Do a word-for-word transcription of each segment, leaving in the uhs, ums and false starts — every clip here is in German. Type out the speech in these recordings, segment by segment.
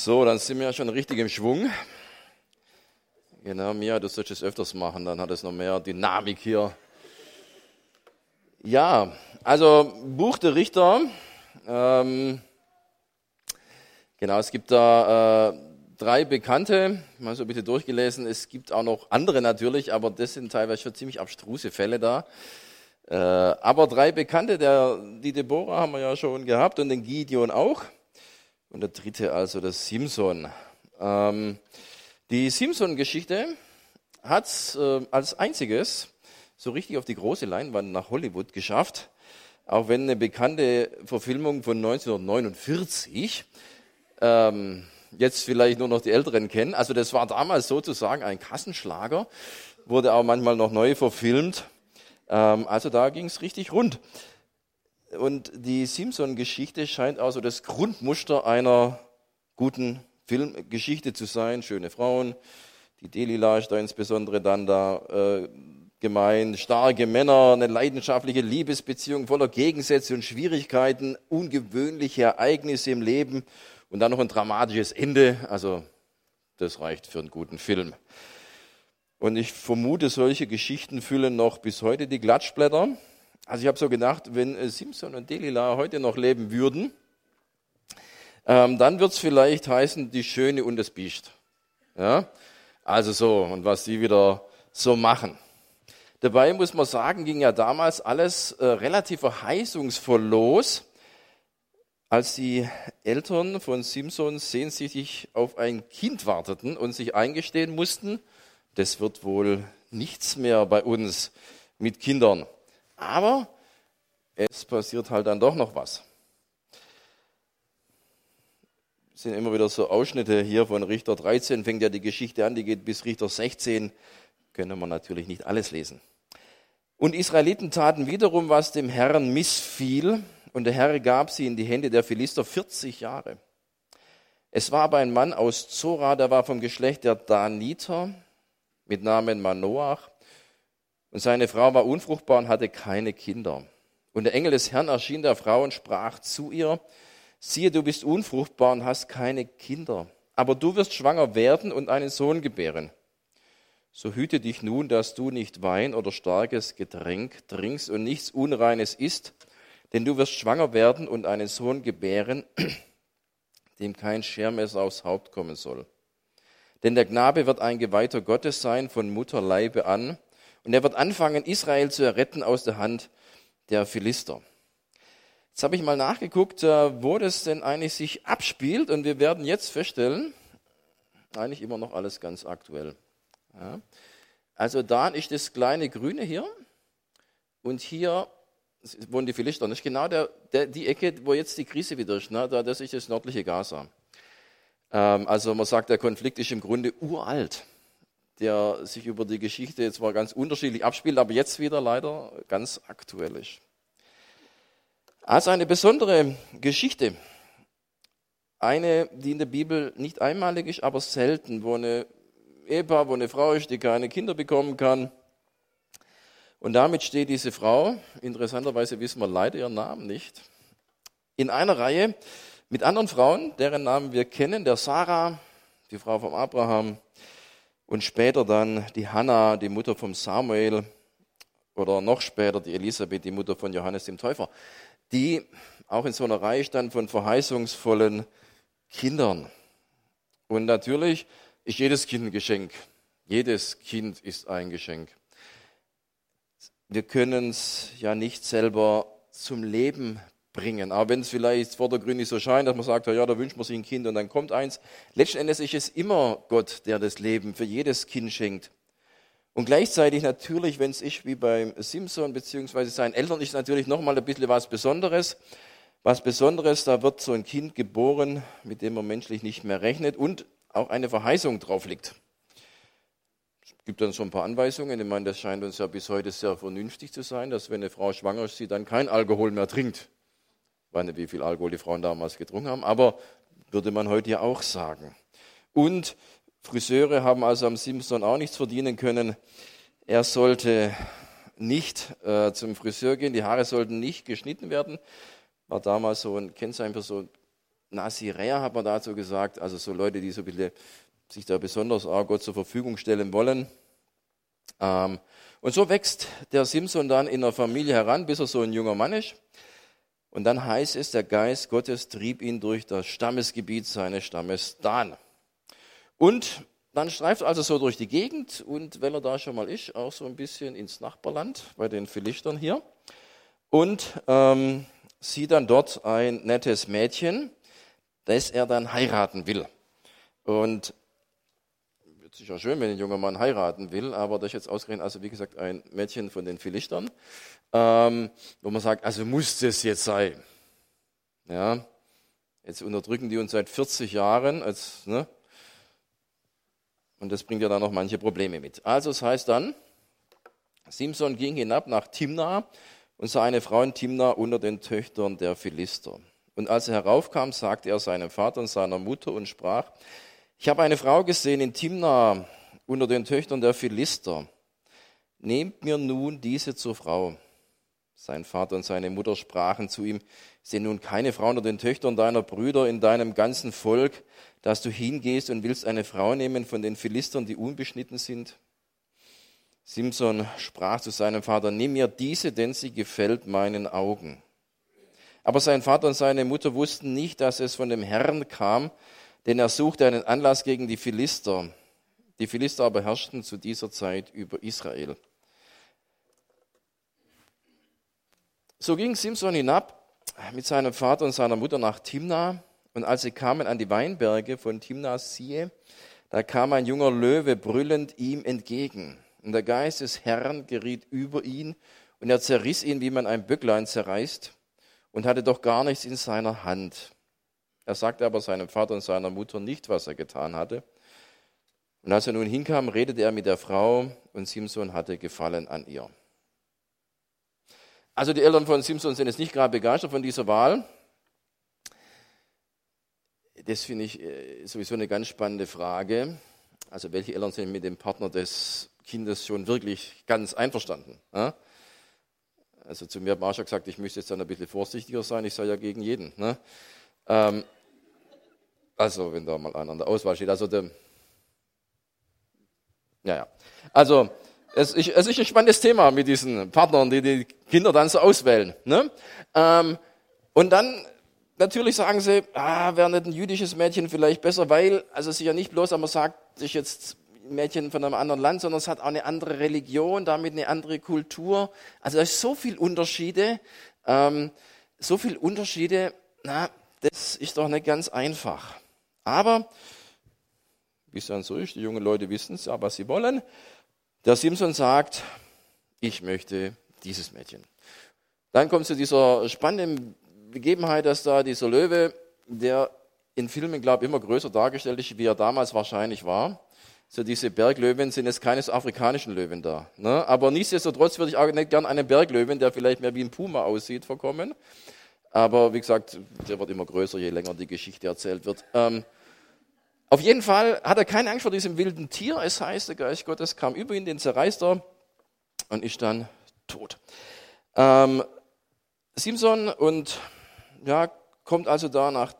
So, dann sind wir ja schon richtig im Schwung. Genau, Mia, du sollst es öfters machen, dann hat es noch mehr Dynamik hier. Ja, also Buch der Richter. Ähm, genau, es gibt da äh, drei Bekannte, mal so ein bisschen durchgelesen. Es gibt auch noch andere natürlich, aber das sind teilweise schon ziemlich abstruse Fälle da. Äh, aber drei Bekannte, der, die Deborah haben wir ja schon gehabt und den Gideon auch. Und der dritte also der Simson. Ähm, die Simson-Geschichte hat es äh, als einziges so richtig auf die große Leinwand nach Hollywood geschafft. Auch wenn eine bekannte Verfilmung von neunzehnhundertneunundvierzig ähm, jetzt vielleicht nur noch die Älteren kennen. Also das war damals sozusagen ein Kassenschlager, wurde auch manchmal noch neu verfilmt. Ähm, also da ging es richtig rund. Und die Simson-Geschichte scheint also das Grundmuster einer guten Filmgeschichte zu sein. Schöne Frauen, die Delila ist da insbesondere dann da äh, gemeint, starke Männer, eine leidenschaftliche Liebesbeziehung voller Gegensätze und Schwierigkeiten, ungewöhnliche Ereignisse im Leben und dann noch ein dramatisches Ende. Also das reicht für einen guten Film. Und ich vermute, solche Geschichten füllen noch bis heute die Klatschblätter. Also ich habe so gedacht, wenn Simson und Delila heute noch leben würden, ähm, dann wird es vielleicht heißen, die Schöne und das Biest. Ja? Also so, und was die wieder so machen. Dabei muss man sagen, ging ja damals alles äh, relativ verheißungsvoll los, als die Eltern von Simson sehnsüchtig auf ein Kind warteten und sich eingestehen mussten, das wird wohl nichts mehr bei uns mit Kindern. Aber es passiert halt dann doch noch was. Es sind immer wieder so Ausschnitte hier von Richter dreizehn, fängt ja die Geschichte an, die geht bis Richter sechzehn. Können wir natürlich nicht alles lesen. Und Israeliten taten wiederum, was dem Herrn missfiel, und der Herr gab sie in die Hände der Philister vierzig Jahre. Es war aber ein Mann aus Zora, der war vom Geschlecht der Daniter, mit Namen Manoach. Und seine Frau war unfruchtbar und hatte keine Kinder. Und der Engel des Herrn erschien der Frau und sprach zu ihr: Siehe, du bist unfruchtbar und hast keine Kinder, aber du wirst schwanger werden und einen Sohn gebären. So hüte dich nun, dass du nicht Wein oder starkes Getränk trinkst und nichts Unreines isst, denn du wirst schwanger werden und einen Sohn gebären, dem kein Schermesser aufs Haupt kommen soll. Denn der Knabe wird ein Geweihter Gottes sein von Mutterleibe an, und er wird anfangen, Israel zu erretten aus der Hand der Philister. Jetzt habe ich mal nachgeguckt, wo das denn eigentlich sich abspielt, und wir werden jetzt feststellen, eigentlich immer noch alles ganz aktuell. Ja. Also da ist das kleine Grüne hier, und hier wohnen die Philister. Das ist genau der, der, die Ecke, wo jetzt die Krise wieder ist. Ne? Das ist das nördliche Gaza. Ähm, also man sagt, der Konflikt ist im Grunde uralt, der sich über die Geschichte zwar ganz unterschiedlich abspielt, aber jetzt wieder leider ganz aktuell ist. Also eine besondere Geschichte. Eine, die in der Bibel nicht einmalig ist, aber selten, wo eine Ehepaar, wo eine Frau ist, die keine Kinder bekommen kann. Und damit steht diese Frau, interessanterweise wissen wir leider ihren Namen nicht, in einer Reihe mit anderen Frauen, deren Namen wir kennen, der Sarah, die Frau von Abraham, und später dann die Hannah, die Mutter von Samuel, oder noch später die Elisabeth, die Mutter von Johannes dem Täufer, die auch in so einer Reihe stand von verheißungsvollen Kindern. Und natürlich ist jedes Kind ein Geschenk. Jedes Kind ist ein Geschenk. Wir können es ja nicht selber zum Leben bringen. Aber wenn es vielleicht vordergründig so scheint, dass man sagt, ja, da wünscht man sich ein Kind und dann kommt eins. Letzten Endes ist es immer Gott, der das Leben für jedes Kind schenkt. Und gleichzeitig natürlich, wenn es ist wie beim Simson bzw. seinen Eltern, ist es natürlich nochmal ein bisschen was Besonderes. Was Besonderes, da wird so ein Kind geboren, mit dem man menschlich nicht mehr rechnet und auch eine Verheißung drauf liegt. Es gibt dann so ein paar Anweisungen. Ich meine, das scheint uns ja bis heute sehr vernünftig zu sein, dass wenn eine Frau schwanger ist, sie dann kein Alkohol mehr trinkt. Ich weiß nicht, wie viel Alkohol die Frauen damals getrunken haben, aber würde man heute ja auch sagen. Und Friseure haben also am Simson auch nichts verdienen können. Er sollte nicht äh, zum Friseur gehen, die Haare sollten nicht geschnitten werden. War damals so ein Kennzeichen für so Naziräer hat man dazu gesagt, also so Leute, die so ein bisschen sich da besonders auch Gott zur Verfügung stellen wollen. Ähm, und so wächst der Simson dann in der Familie heran, bis er so ein junger Mann ist. Und dann heißt es, der Geist Gottes trieb ihn durch das Stammesgebiet seines Stammes Dan. Und dann streift er also so durch die Gegend und wenn er da schon mal ist, auch so ein bisschen ins Nachbarland bei den Philistern hier. Und ähm, sieht dann dort ein nettes Mädchen, das er dann heiraten will. Und wird sicher schön, wenn ein junger Mann heiraten will, aber das ist jetzt ausgerechnet, also wie gesagt, ein Mädchen von den Philistern, ähm, wo man sagt, also muss das jetzt sein. Ja, jetzt unterdrücken die uns seit vierzig Jahren, als, ne? Und das bringt ja dann noch manche Probleme mit. Also es heißt dann, Simson ging hinab nach Timna und sah eine Frau in Timna unter den Töchtern der Philister. Und als er heraufkam, sagte er seinem Vater und seiner Mutter und sprach, ich habe eine Frau gesehen in Timna unter den Töchtern der Philister. Nehmt mir nun diese zur Frau. Sein Vater und seine Mutter sprachen zu ihm, sind nun keine Frau unter den Töchtern deiner Brüder in deinem ganzen Volk, dass du hingehst und willst eine Frau nehmen von den Philistern, die unbeschnitten sind? Simson sprach zu seinem Vater, nimm mir diese, denn sie gefällt meinen Augen. Aber sein Vater und seine Mutter wussten nicht, dass es von dem Herrn kam, denn er suchte einen Anlass gegen die Philister. Die Philister aber herrschten zu dieser Zeit über Israel. So ging Simson hinab mit seinem Vater und seiner Mutter nach Timna. Und als sie kamen an die Weinberge von Timna, siehe, da kam ein junger Löwe brüllend ihm entgegen. Und der Geist des Herrn geriet über ihn und er zerriss ihn, wie man ein Böcklein zerreißt, und hatte doch gar nichts in seiner Hand. Er sagte aber seinem Vater und seiner Mutter nicht, was er getan hatte. Und als er nun hinkam, redete er mit der Frau und Simson hatte Gefallen an ihr. Also die Eltern von Simson sind jetzt nicht gerade begeistert von dieser Wahl. Das finde ich sowieso eine ganz spannende Frage. Also welche Eltern sind mit dem Partner des Kindes schon wirklich ganz einverstanden? Ja? Also zu mir hat Marsha gesagt, ich müsste jetzt dann ein bisschen vorsichtiger sein, ich sei ja gegen jeden. Ne? Ähm, also wenn da mal einer an der Auswahl steht. Also, der, ja, ja. also es, ich, es ist ein spannendes Thema mit diesen Partnern, die die Kinder dann so auswählen. Ne? Ähm, und dann natürlich sagen sie, ah, wäre nicht ein jüdisches Mädchen vielleicht besser, weil, also es ist ja nicht bloß, aber man sagt sich jetzt ein Mädchen von einem anderen Land, sondern es hat auch eine andere Religion, damit eine andere Kultur. Also da ist so viel Unterschiede, ähm, so viel Unterschiede, na, das ist doch nicht ganz einfach. Aber, wie es dann so ist, die jungen Leute wissen es ja, was sie wollen. Der Simson sagt, ich möchte dieses Mädchen. Dann kommt zu dieser spannenden Begebenheit, dass da dieser Löwe, der in Filmen, glaube ich, immer größer dargestellt ist, wie er damals wahrscheinlich war. So diese Berglöwen sind jetzt keine so afrikanischen Löwen da. Ne? Aber nichtsdestotrotz würde ich auch nicht gern einen Berglöwen, der vielleicht mehr wie ein Puma aussieht, vorkommen. Aber wie gesagt, der wird immer größer, je länger die Geschichte erzählt wird. Ähm, auf jeden Fall hat er keine Angst vor diesem wilden Tier. Es heißt, der Geist Gottes kam über ihn, den zerreißt er und ist dann tot. Ähm, Simson und ja, kommt also da nach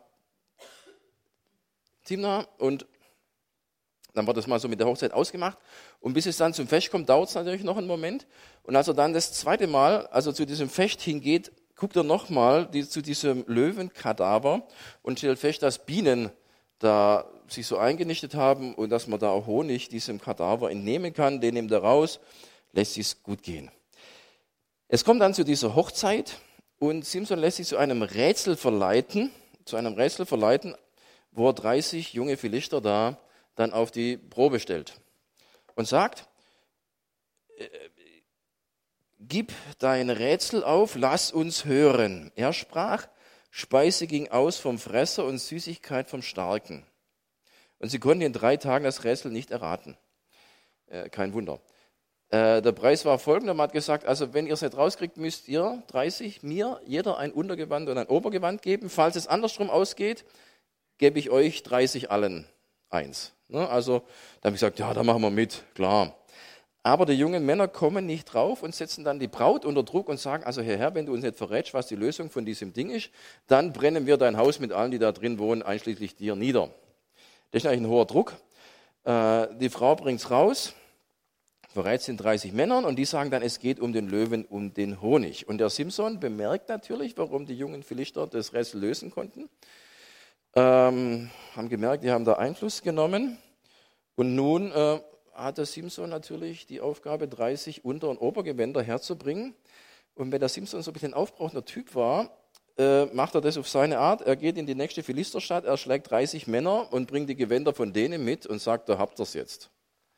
Timna und dann wird das mal so mit der Hochzeit ausgemacht. Und bis es dann zum Fest kommt, dauert es natürlich noch einen Moment. Und als er dann das zweite Mal, also zu diesem Fest hingeht, guckt er nochmal die, zu diesem Löwenkadaver und stellt fest, dass Bienen da sich so eingenistet haben und dass man da auch Honig diesem Kadaver entnehmen kann. Den nimmt er raus, lässt sich's gut gehen. Es kommt dann zu dieser Hochzeit und Simson lässt sich zu einem Rätsel verleiten, zu einem Rätsel verleiten, wo er dreißig junge Philister da dann auf die Probe stellt und sagt, äh, gib dein Rätsel auf, lass uns hören. Er sprach, Speise ging aus vom Fresser und Süßigkeit vom Starken. Und sie konnten in drei Tagen das Rätsel nicht erraten. Äh, kein Wunder. Äh, der Preis war folgender, man hat gesagt, also wenn ihr es nicht rauskriegt, müsst ihr dreißig mir jeder ein Untergewand und ein Obergewand geben. Falls es andersrum ausgeht, gebe ich euch dreißig allen eins. Ne? Also da habe ich gesagt, ja, da machen wir mit, klar. Aber die jungen Männer kommen nicht drauf und setzen dann die Braut unter Druck und sagen, also Herr Herr, wenn du uns nicht verrätst, was die Lösung von diesem Ding ist, dann brennen wir dein Haus mit allen, die da drin wohnen, einschließlich dir, nieder. Das ist eigentlich ein hoher Druck. Äh, die Frau bringt es raus, verrät es den dreißig Männern und die sagen dann, es geht um den Löwen, um den Honig. Und der Simson bemerkt natürlich, warum die jungen Philister das Rätsel lösen konnten. Ähm, haben gemerkt, die haben da Einfluss genommen. Und nun äh, hat der Simson natürlich die Aufgabe, dreißig Unter- und Obergewänder herzubringen. Und wenn der Simson so ein bisschen ein aufbrauchender Typ war, äh, macht er das auf seine Art. Er geht in die nächste Philisterstadt, er schlägt dreißig Männer und bringt die Gewänder von denen mit und sagt, da habt ihr es jetzt.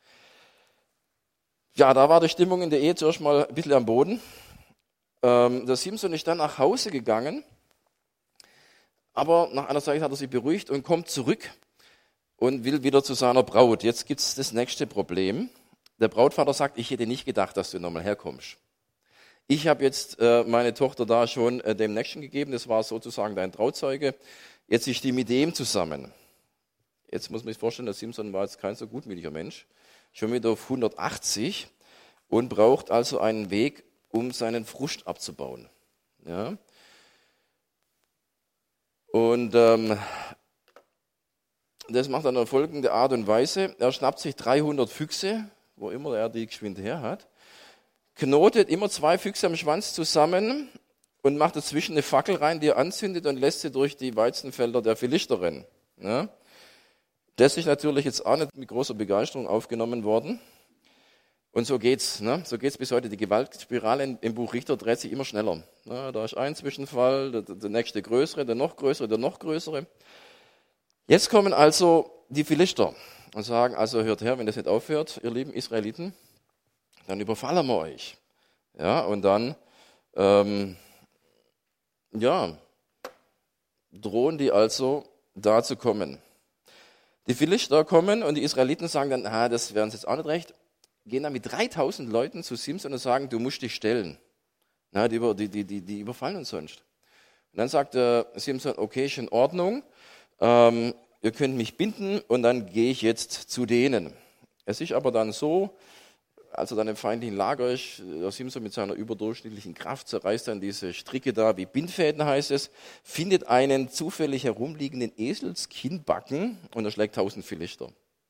Ja, da war die Stimmung in der Ehe zuerst mal ein bisschen am Boden. Ähm, der Simson ist dann nach Hause gegangen, aber nach einer Zeit hat er sich beruhigt und kommt zurück und will wieder zu seiner Braut. Jetzt gibt es das nächste Problem. Der Brautvater sagt, ich hätte nicht gedacht, dass du nochmal herkommst. Ich habe jetzt äh, meine Tochter da schon äh, dem Nächsten gegeben, das war sozusagen dein Trauzeuge. Jetzt ist die mit dem zusammen. Jetzt muss man sich vorstellen, der Simson war jetzt kein so gutmütiger Mensch, schon wieder auf hundertachtzig und braucht also einen Weg, um seinen Frust abzubauen. Ja. Und ähm, das macht er auf folgende Art und Weise. Er schnappt sich dreihundert Füchse, wo immer er die geschwind her hat, knotet immer zwei Füchse am Schwanz zusammen und macht dazwischen eine Fackel rein, die er anzündet und lässt sie durch die Weizenfelder der Philister rennen. Ja. Das ist natürlich jetzt auch nicht mit großer Begeisterung aufgenommen worden. Und so geht's, ne? So geht's bis heute. Die Gewaltspirale im Buch Richter dreht sich immer schneller. Ja, da ist ein Zwischenfall, der, der nächste größere, der noch größere, der noch größere. Jetzt kommen also die Philister und sagen, also hört her, wenn das nicht aufhört, ihr lieben Israeliten, dann überfallen wir euch. Ja, und dann, ähm, ja, drohen die also da zu kommen. Die Philister kommen und die Israeliten sagen dann, ah, das wäre uns jetzt auch nicht recht, gehen dann mit dreitausend Leuten zu Simson und sagen, du musst dich stellen. Na, die, die, die, die, die überfallen uns sonst. Und dann sagt der Simson, okay, ist in Ordnung, ähm, ihr könnt mich binden und dann gehe ich jetzt zu denen. Es ist aber dann so, als er dann im feindlichen Lager ist, der Simson mit seiner überdurchschnittlichen Kraft zerreißt dann diese Stricke da, wie Bindfäden heißt es, findet einen zufällig herumliegenden Eselskinnbacken und erschlägt tausend Philister.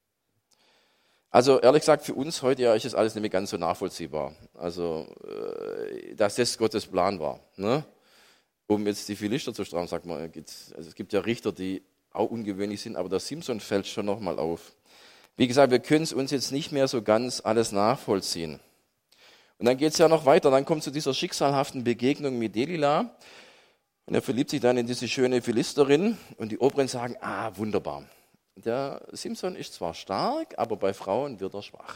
Also ehrlich gesagt, für uns heute ja ist das alles nicht mehr ganz so nachvollziehbar. Also, äh, dass das Gottes Plan war. Ne? Um jetzt die Philister zu strafen, sagt man, also es gibt ja Richter, die auch ungewöhnlich sind, aber der Simson fällt schon nochmal auf. Wie gesagt, wir können es uns jetzt nicht mehr so ganz alles nachvollziehen. Und dann geht es ja noch weiter, dann kommt zu dieser schicksalhaften Begegnung mit Delila. Und er verliebt sich dann in diese schöne Philisterin und die Oberen sagen, ah, wunderbar. Der Simson ist zwar stark, aber bei Frauen wird er schwach.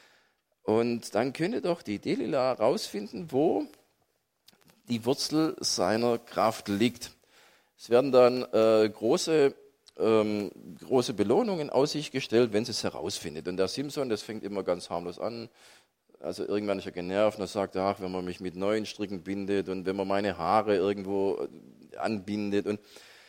Und dann könnte doch die Delila rausfinden, wo die Wurzel seiner Kraft liegt. Es werden dann äh, große, ähm, große Belohnungen aus sich gestellt, wenn sie es herausfindet. Und der Simson, das fängt immer ganz harmlos an. Also irgendwann ist er genervt und er sagt, ach, wenn man mich mit neuen Stricken bindet und wenn man meine Haare irgendwo anbindet und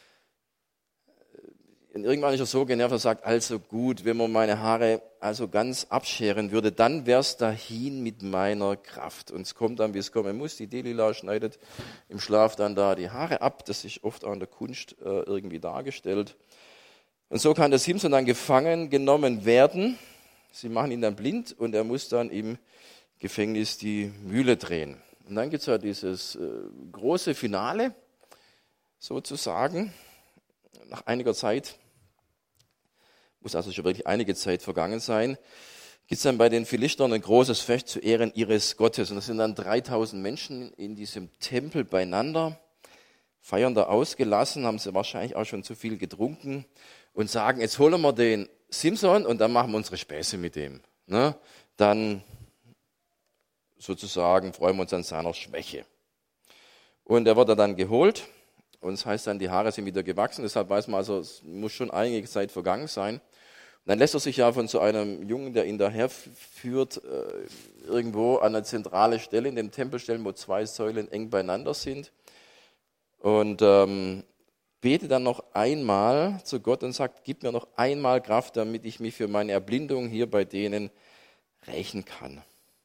Und irgendwann ist er so genervt, er sagt, also gut, wenn man meine Haare also ganz abscheren würde, dann wär's dahin mit meiner Kraft. Und es kommt dann, wie es kommen muss. Die Delila schneidet im Schlaf dann da die Haare ab. Das ist oft auch in der Kunst äh, irgendwie dargestellt. Und so kann der Simson dann gefangen genommen werden. Sie machen ihn dann blind und er muss dann im Gefängnis die Mühle drehen. Und dann gibt's ja dieses äh, große Finale, sozusagen. Nach einiger Zeit, muss also schon wirklich einige Zeit vergangen sein, gibt es dann bei den Philistern ein großes Fest zu Ehren ihres Gottes. Und es sind dann dreitausend Menschen in diesem Tempel beieinander, feiern da ausgelassen, haben sie wahrscheinlich auch schon zu viel getrunken und sagen, jetzt holen wir den Simson und dann machen wir unsere Späße mit dem. Ne? Dann sozusagen freuen wir uns an seiner Schwäche. Und er wird dann geholt. Und es heißt dann, die Haare sind wieder gewachsen, deshalb weiß man also, es muss schon einige Zeit vergangen sein. Und dann lässt er sich ja von so einem Jungen, der ihn daherführt, irgendwo an eine zentrale Stelle in dem Tempel stellen, wo zwei Säulen eng beieinander sind. Und ähm, betet dann noch einmal zu Gott und sagt, gib mir noch einmal Kraft, damit ich mich für meine Erblindung hier bei denen rächen kann.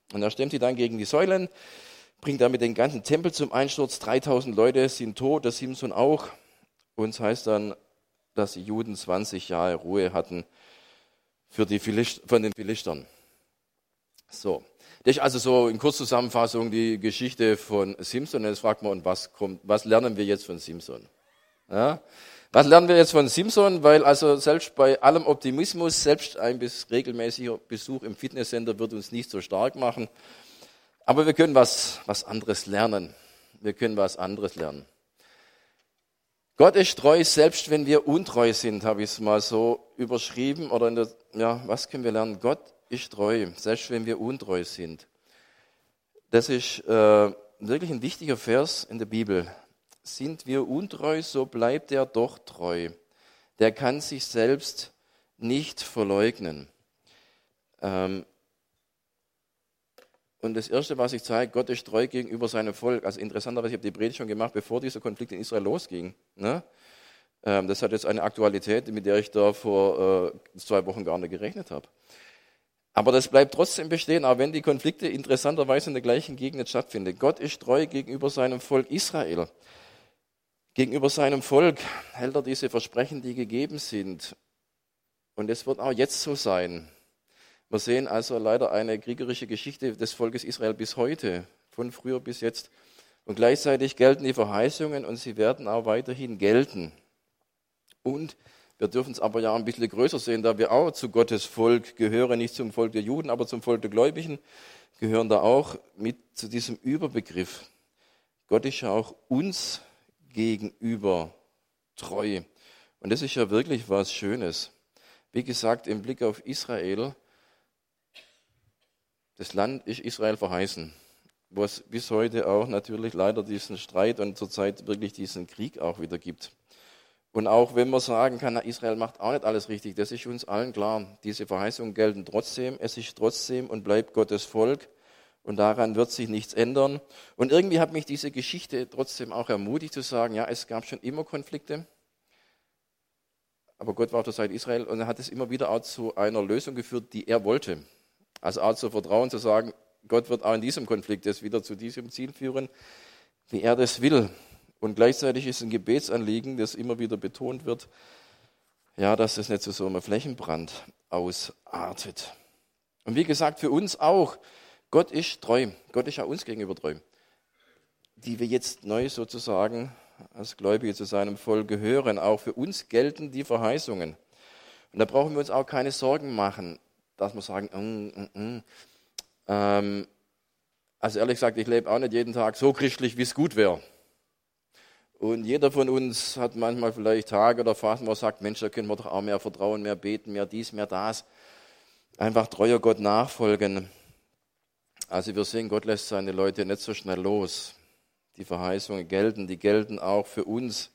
Und er stemmt sie dann gegen die Säulen, bringt damit den ganzen Tempel zum Einsturz. dreitausend Leute sind tot, der Simson auch. Und es heißt dann, dass die Juden zwanzig Jahre Ruhe hatten für die Philist- von den Philistern. So, das ist also so in Kurzzusammenfassung die Geschichte von Simson. Und jetzt fragt man, und was kommt, was lernen wir jetzt von Simson? Ja? Was lernen wir jetzt von Simson? Weil also selbst bei allem Optimismus, selbst ein bis regelmäßiger Besuch im Fitnesscenter wird uns nicht so stark machen. Aber wir können was, was anderes lernen. Wir können was anderes lernen. Gott ist treu, selbst wenn wir untreu sind, habe ich es mal so überschrieben. Oder in der, ja, was können wir lernen? Gott ist treu, selbst wenn wir untreu sind. Das ist äh, wirklich ein wichtiger Vers in der Bibel. Sind wir untreu, so bleibt er doch treu. Der kann sich selbst nicht verleugnen. Ähm, und das Erste, was ich zeige, Gott ist treu gegenüber seinem Volk. Also interessanterweise, ich habe die Predigt schon gemacht, bevor dieser Konflikt in Israel losging. Ne? Ähm, das hat jetzt eine Aktualität, mit der ich da vor äh, zwei Wochen gar nicht gerechnet habe. Aber das bleibt trotzdem bestehen, auch wenn die Konflikte interessanterweise in der gleichen Gegend stattfinden. Gott ist treu gegenüber seinem Volk Israel. Gegenüber seinem Volk hält er diese Versprechen, die gegeben sind. Und es wird auch jetzt so sein. Wir sehen also leider eine kriegerische Geschichte des Volkes Israel bis heute, von früher bis jetzt. Und gleichzeitig gelten die Verheißungen und sie werden auch weiterhin gelten. Und wir dürfen es aber ja ein bisschen größer sehen, da wir auch zu Gottes Volk gehören, nicht zum Volk der Juden, aber zum Volk der Gläubigen, gehören da auch mit zu diesem Überbegriff. Gott ist ja auch uns gegenüber treu. Und das ist ja wirklich was Schönes. Wie gesagt, im Blick auf Israel, das Land ist Israel verheißen, wo es bis heute auch natürlich leider diesen Streit und zurzeit wirklich diesen Krieg auch wieder gibt. Und auch wenn man sagen kann, na, Israel macht auch nicht alles richtig, das ist uns allen klar. Diese Verheißungen gelten trotzdem, es ist trotzdem und bleibt Gottes Volk. Und daran wird sich nichts ändern. Und irgendwie hat mich diese Geschichte trotzdem auch ermutigt zu sagen, ja, es gab schon immer Konflikte, aber Gott war auf der Seite Israel und er hat es immer wieder auch zu einer Lösung geführt, die er wollte. Also auch zu vertrauen, zu sagen, Gott wird auch in diesem Konflikt es wieder zu diesem Ziel führen, wie er das will. Und gleichzeitig ist ein Gebetsanliegen, das immer wieder betont wird, ja, dass es nicht zu so einem Flächenbrand ausartet. Und wie gesagt, für uns auch, Gott ist treu. Gott ist ja uns gegenüber treu. Die wir jetzt neu sozusagen als Gläubige zu seinem Volk gehören. Auch für uns gelten die Verheißungen. Und da brauchen wir uns auch keine Sorgen machen, dass wir sagen, mm, mm, mm. Ähm, also ehrlich gesagt, ich lebe auch nicht jeden Tag so christlich, wie es gut wäre. Und jeder von uns hat manchmal vielleicht Tage oder Phasen, wo er sagt, Mensch, da können wir doch auch mehr vertrauen, mehr beten, mehr dies, mehr das. Einfach treuer Gott nachfolgen. Also wir sehen, Gott lässt seine Leute nicht so schnell los. Die Verheißungen gelten, die gelten auch für uns.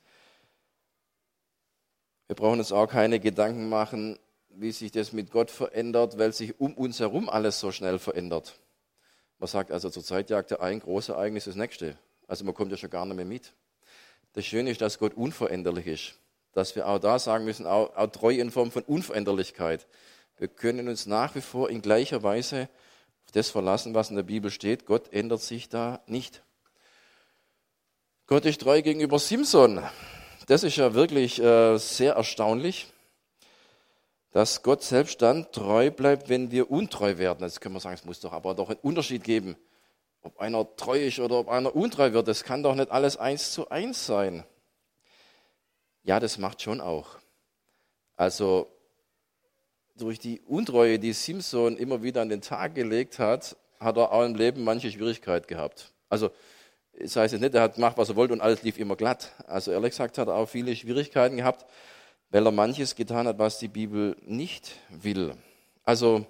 Wir brauchen uns auch keine Gedanken machen, wie sich das mit Gott verändert, weil sich um uns herum alles so schnell verändert. Man sagt also, zurzeit jagt ja ein Großereignis das nächste. Also man kommt ja schon gar nicht mehr mit. Das Schöne ist, dass Gott unveränderlich ist. Dass wir auch da sagen müssen, auch, auch treu in Form von Unveränderlichkeit. Wir können uns nach wie vor in gleicher Weise auf das verlassen, was in der Bibel steht. Gott ändert sich da nicht. Gott ist treu gegenüber Simson. Das ist ja wirklich äh, sehr erstaunlich, dass Gott selbst dann treu bleibt, wenn wir untreu werden. Jetzt können wir sagen, es muss doch aber doch einen Unterschied geben, ob einer treu ist oder ob einer untreu wird. Das kann doch nicht alles eins zu eins sein. Ja, das macht schon auch. Also durch die Untreue, die Simson immer wieder an den Tag gelegt hat, hat er auch im Leben manche Schwierigkeit gehabt. Also das heißt jetzt nicht, er hat gemacht, was er wollte und alles lief immer glatt. Also ehrlich gesagt hat er auch viele Schwierigkeiten gehabt, weil er manches getan hat, was die Bibel nicht will. Also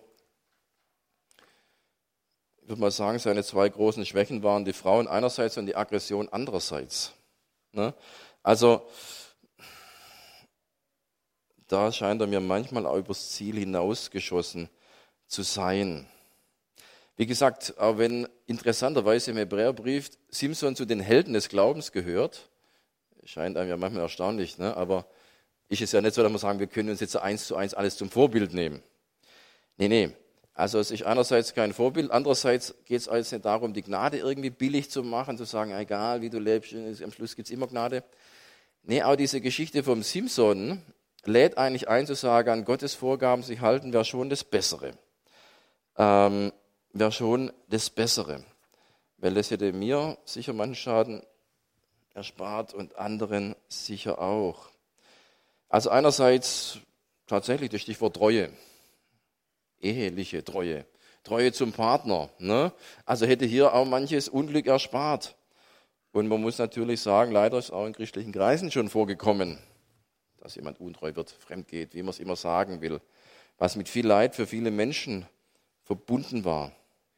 ich würde mal sagen, seine zwei großen Schwächen waren die Frauen einerseits und die Aggression andererseits. Ne? Also da scheint er mir manchmal auch übers Ziel hinausgeschossen zu sein. Wie gesagt, auch wenn interessanterweise im Hebräerbrief Simson zu den Helden des Glaubens gehört, scheint einem ja manchmal erstaunlich, ne? Aber ist es ja nicht so, dass wir sagen, wir können uns jetzt eins zu eins alles zum Vorbild nehmen. Nee, nee. Also es ist einerseits kein Vorbild, andererseits geht es also nicht darum, die Gnade irgendwie billig zu machen, zu sagen, egal wie du lebst, am Schluss gibt es immer Gnade. Nee, auch diese Geschichte vom Simson lädt eigentlich ein zu sagen, an Gottes Vorgaben sich halten, wäre schon das Bessere. Ähm, wäre schon das Bessere. Weil das hätte mir sicher manchen Schaden erspart und anderen sicher auch. Also einerseits tatsächlich das Stichwort Treue. Eheliche Treue, Treue zum Partner. Ne? Also hätte hier auch manches Unglück erspart. Und man muss natürlich sagen, leider ist auch in christlichen Kreisen schon vorgekommen, dass jemand untreu wird, fremd geht, wie man es immer sagen will, was mit viel Leid für viele Menschen verbunden war.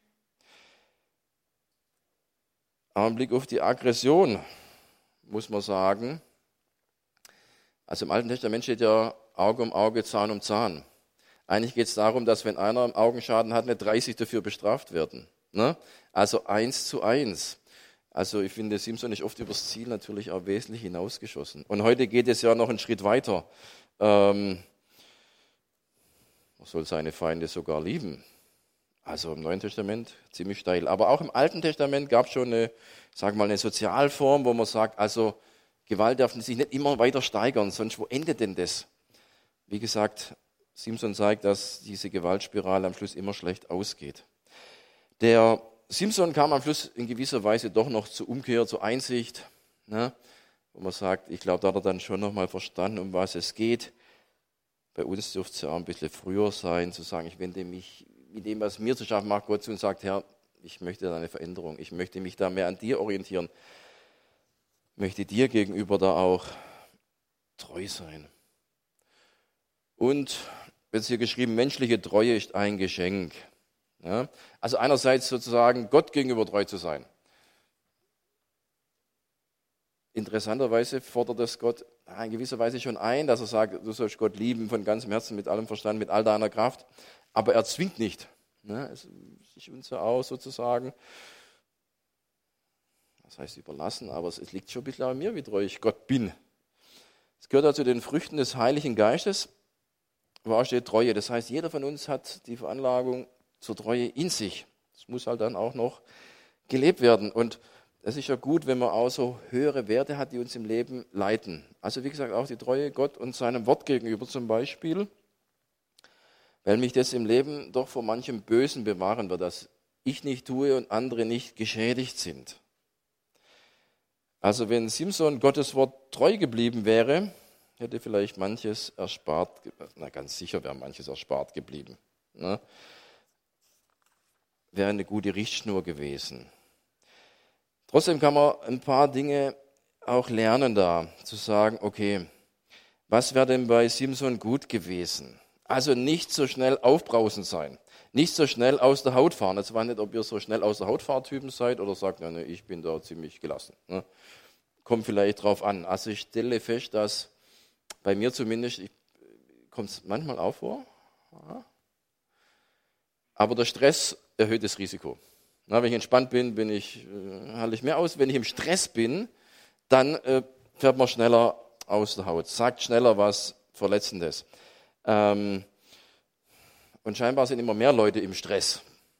Aber im Blick auf die Aggression muss man sagen, also im Alten Testament steht ja Auge um Auge, Zahn um Zahn. Eigentlich geht es darum, dass wenn einer einen Augenschaden hat, nicht dreißig dafür bestraft werden. Ne? Also eins zu eins. Also ich finde, Simson ist oft übers Ziel natürlich auch wesentlich hinausgeschossen. Und heute geht es ja noch einen Schritt weiter. Ähm, man soll seine Feinde sogar lieben. Also im Neuen Testament ziemlich steil. Aber auch im Alten Testament gab es schon eine, sagen wir mal, eine Sozialform, wo man sagt, also Gewalt darf sich nicht immer weiter steigern, sonst wo endet denn das? Wie gesagt, Simson zeigt, dass diese Gewaltspirale am Schluss immer schlecht ausgeht. Der Simson kam am Schluss in gewisser Weise doch noch zur Umkehr, zur Einsicht, ne, wo man sagt, ich glaube, da hat er dann schon nochmal verstanden, um was es geht. Bei uns dürfte es ja auch ein bisschen früher sein, zu sagen, ich wende mich mit dem, was mir zu schaffen macht, Gott zu und sagt, Herr, ich möchte da eine Veränderung, ich möchte mich da mehr an dir orientieren, möchte dir gegenüber da auch treu sein. Und wird es hier geschrieben, menschliche Treue ist ein Geschenk. Ja? Also einerseits sozusagen Gott gegenüber treu zu sein. Interessanterweise fordert das Gott in gewisser Weise schon ein, dass er sagt, du sollst Gott lieben von ganzem Herzen, mit allem Verstand, mit all deiner Kraft. Aber er zwingt nicht. Ne? Es ist uns ja auch sozusagen, das heißt überlassen, aber es liegt schon ein bisschen an mir, wie treu ich Gott bin. Es gehört also zu den Früchten des Heiligen Geistes, wo auch steht Treue. Das heißt, jeder von uns hat die Veranlagung zur Treue in sich. Das muss halt dann auch noch gelebt werden. Und es ist ja gut, wenn man auch so höhere Werte hat, die uns im Leben leiten. Also wie gesagt, auch die Treue Gott und seinem Wort gegenüber zum Beispiel, weil mich das im Leben doch vor manchem Bösen bewahren wird, dass ich nicht tue und andere nicht geschädigt sind. Also wenn Simson Gottes Wort treu geblieben wäre, hätte vielleicht manches erspart, na ganz sicher wäre manches erspart geblieben. Ne? Wäre eine gute Richtschnur gewesen. Trotzdem kann man ein paar Dinge auch lernen da, zu sagen, okay, was wäre denn bei Simson gut gewesen? Also nicht so schnell aufbrausend sein, nicht so schnell aus der Haut fahren. Jetzt weiß nicht, ob ihr so schnell aus der Haut Fahrtypen seid oder sagt, na, ne, ich bin da ziemlich gelassen. Ne? Kommt vielleicht drauf an. Also ich stelle fest, dass bei mir zumindest, kommt es manchmal auch vor, ja. Aber der Stress erhöht das Risiko. Na, wenn ich entspannt bin, bin ich, äh, halte ich mehr aus. Wenn ich im Stress bin, dann äh, fährt man schneller aus der Haut, sagt schneller was Verletzendes. Ähm, und scheinbar sind immer mehr Leute im Stress.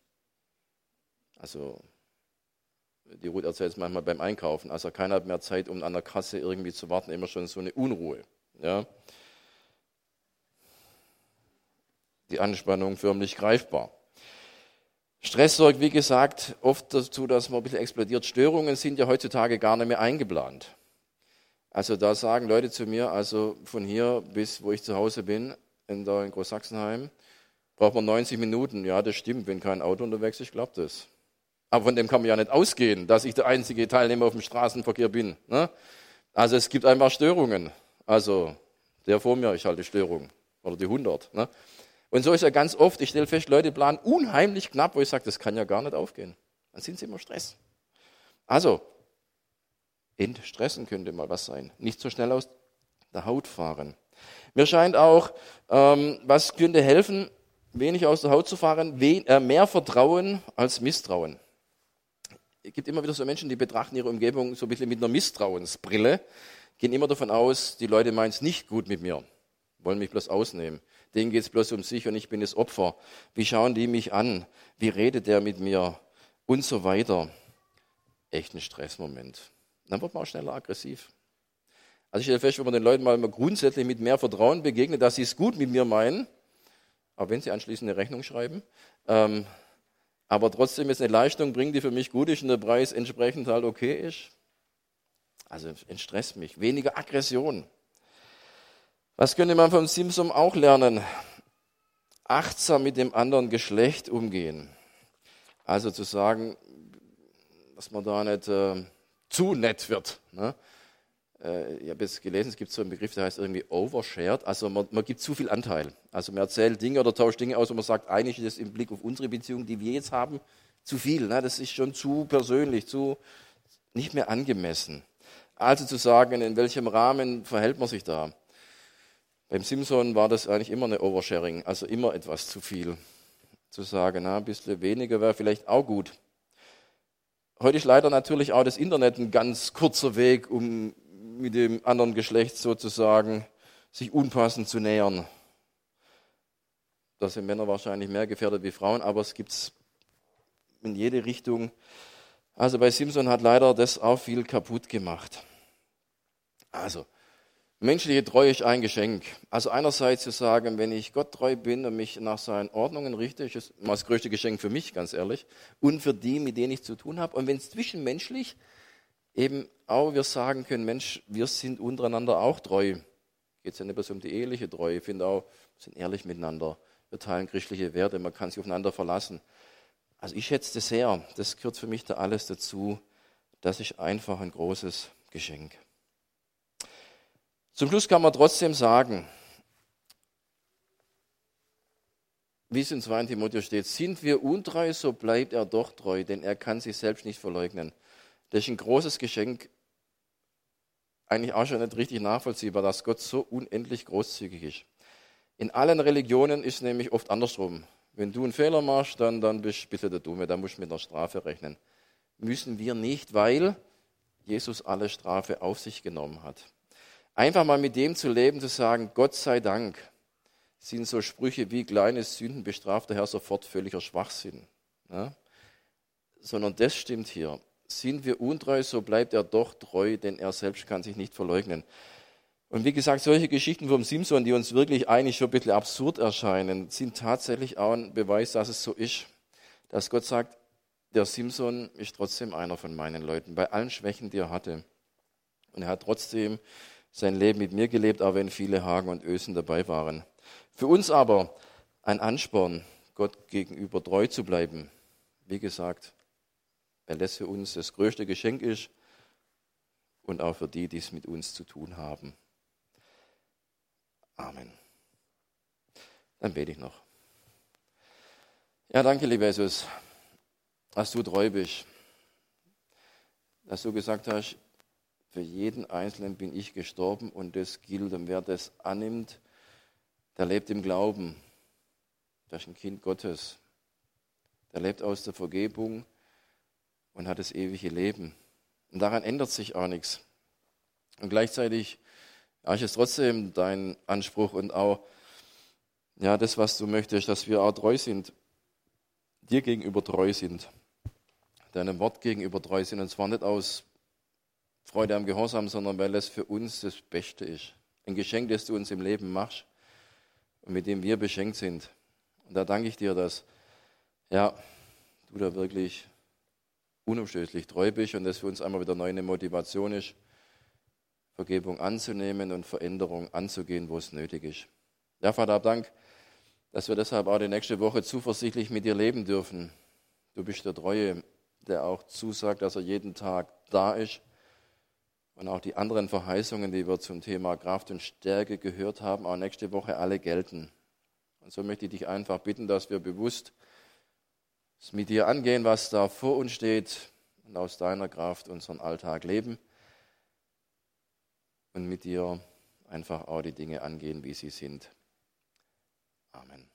Also die Ruth erzählt es manchmal beim Einkaufen. Also keiner hat mehr Zeit, um an der Kasse irgendwie zu warten, immer schon so eine Unruhe. Ja. Die Anspannung förmlich greifbar. Stress sorgt, wie gesagt, oft dazu, dass man ein bisschen explodiert. Störungen sind ja heutzutage gar nicht mehr eingeplant. Also da sagen Leute zu mir, also von hier bis wo ich zu Hause bin, in, da in Großsachsenheim, braucht man neunzig Minuten. Ja, das stimmt, wenn kein Auto unterwegs ist, klappt das. Aber von dem kann man ja nicht ausgehen, dass ich der einzige Teilnehmer auf dem Straßenverkehr bin. Ne? Also es gibt einfach Störungen. Also der vor mir, ich halte Störung. Oder die hundert. Ne? Und so ist ja ganz oft, ich stelle fest, Leute planen unheimlich knapp, wo ich sage, das kann ja gar nicht aufgehen. Dann sind sie immer Stress. Also, entstressen könnte mal was sein. Nicht so schnell aus der Haut fahren. Mir scheint auch, ähm, was könnte helfen, wenig aus der Haut zu fahren, wen, äh, mehr Vertrauen als Misstrauen. Es gibt immer wieder so Menschen, die betrachten ihre Umgebung so ein bisschen mit einer Misstrauensbrille, gehen immer davon aus, die Leute meinen es nicht gut mit mir, wollen mich bloß ausnehmen. Denen geht es bloß um sich und ich bin das Opfer. Wie schauen die mich an? Wie redet der mit mir? Und so weiter. Echt ein Stressmoment. Dann wird man auch schneller aggressiv. Also ich stelle fest, wenn man den Leuten mal grundsätzlich mit mehr Vertrauen begegnet, dass sie es gut mit mir meinen, auch wenn sie anschließend eine Rechnung schreiben, ähm, aber trotzdem jetzt eine Leistung bringen, die für mich gut ist und der Preis entsprechend halt okay ist. Also entstresst mich. Weniger Aggression. Was könnte man vom Simson auch lernen? Achtsam mit dem anderen Geschlecht umgehen. Also zu sagen, dass man da nicht äh, zu nett wird. Ne? Äh, ich habe jetzt gelesen, es gibt so einen Begriff, der heißt irgendwie overshared. Also man, man gibt zu viel Anteil. Also man erzählt Dinge oder tauscht Dinge aus und man sagt, eigentlich ist es im Blick auf unsere Beziehung, die wir jetzt haben, zu viel. Ne? Das ist schon zu persönlich, zu nicht mehr angemessen. Also zu sagen, in welchem Rahmen verhält man sich da? Beim Simson war das eigentlich immer eine Oversharing, also immer etwas zu viel. Zu sagen, na, ein bisschen weniger wäre vielleicht auch gut. Heute ist leider natürlich auch das Internet ein ganz kurzer Weg, um mit dem anderen Geschlecht sozusagen sich unpassend zu nähern. Da sind Männer wahrscheinlich mehr gefährdet wie Frauen, aber es gibt es in jede Richtung. Also bei Simson hat leider das auch viel kaputt gemacht. Also, menschliche Treue ist ein Geschenk. Also einerseits zu sagen, wenn ich Gott treu bin und mich nach seinen Ordnungen richte, ist das mal das größte Geschenk für mich, ganz ehrlich, und für die, mit denen ich zu tun habe. Und wenn es zwischenmenschlich eben auch wir sagen können, Mensch, wir sind untereinander auch treu. Geht es ja nicht bloß um die eheliche Treue. Ich finde auch, wir sind ehrlich miteinander. Wir teilen christliche Werte, man kann sich aufeinander verlassen. Also ich schätze das sehr. Das gehört für mich da alles dazu. Das ist einfach ein großes Geschenk. Zum Schluss kann man trotzdem sagen, wie es in zweiten Timotheus steht, sind wir untreu, so bleibt er doch treu, denn er kann sich selbst nicht verleugnen. Das ist ein großes Geschenk, eigentlich auch schon nicht richtig nachvollziehbar, dass Gott so unendlich großzügig ist. In allen Religionen ist es nämlich oft andersrum. Wenn du einen Fehler machst, dann, dann bist du ein bisschen der Dumme, dann musst du mit einer Strafe rechnen. Müssen wir nicht, weil Jesus alle Strafe auf sich genommen hat. Einfach mal mit dem zu leben, zu sagen, Gott sei Dank, sind so Sprüche wie kleine Sünden bestraft der Herr sofort völliger Schwachsinn. Ja? Sondern das stimmt hier. Sind wir untreu, so bleibt er doch treu, denn er selbst kann sich nicht verleugnen. Und wie gesagt, solche Geschichten vom Simson, die uns wirklich eigentlich schon ein bisschen absurd erscheinen, sind tatsächlich auch ein Beweis, dass es so ist. Dass Gott sagt, der Simson ist trotzdem einer von meinen Leuten, bei allen Schwächen, die er hatte. Und er hat trotzdem sein Leben mit mir gelebt, auch wenn viele Haken und Ösen dabei waren. Für uns aber ein Ansporn, Gott gegenüber treu zu bleiben. Wie gesagt, weil das für uns das größte Geschenk ist und auch für die, die es mit uns zu tun haben. Amen. Dann bete ich noch. Ja, danke, lieber Jesus, dass du treu bist, dass du gesagt hast, für jeden Einzelnen bin ich gestorben und das gilt. Und wer das annimmt, der lebt im Glauben. Der ist ein Kind Gottes. Der lebt aus der Vergebung und hat das ewige Leben. Und daran ändert sich auch nichts. Und gleichzeitig ja, ist es trotzdem dein Anspruch und auch ja, das, was du möchtest, dass wir auch treu sind, dir gegenüber treu sind, deinem Wort gegenüber treu sind. Und zwar nicht aus Freude am Gehorsam, sondern weil es für uns das Beste ist. Ein Geschenk, das du uns im Leben machst und mit dem wir beschenkt sind. Und da danke ich dir, dass ja, du da wirklich unumstößlich treu bist und das für uns einmal wieder neu eine Motivation ist, Vergebung anzunehmen und Veränderung anzugehen, wo es nötig ist. Ja, Vater, Dank, dass wir deshalb auch die nächste Woche zuversichtlich mit dir leben dürfen. Du bist der Treue, der auch zusagt, dass er jeden Tag da ist. Und auch die anderen Verheißungen, die wir zum Thema Kraft und Stärke gehört haben, auch nächste Woche alle gelten. Und so möchte ich dich einfach bitten, dass wir bewusst es mit dir angehen, was da vor uns steht und aus deiner Kraft unseren Alltag leben und mit dir einfach auch die Dinge angehen, wie sie sind. Amen.